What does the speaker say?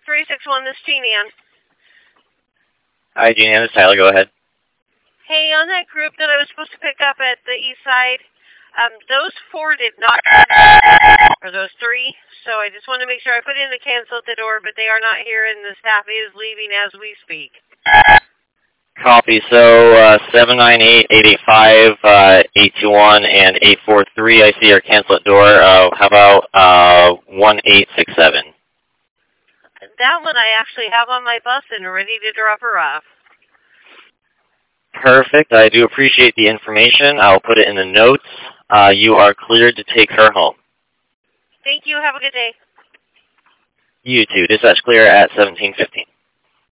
361, this is Jean Ann. Hi, Jean Ann, this is Tyler. Go ahead. Hey, on that group that I was supposed to pick up at the east side, those 4 did not, or those 3, so I just want to make sure I put in the cancel at the door, but they are not here, and the staff is leaving as we speak. Copy. So 798, 885, 821, and 843, I see are cancel at door. How about 1867? That one I actually have on my bus and ready to drop her off. Perfect. I do appreciate the information. I'll put it in the notes. You are cleared to take her home. Thank you. Have a good day. You too. Dispatch clear at 1715.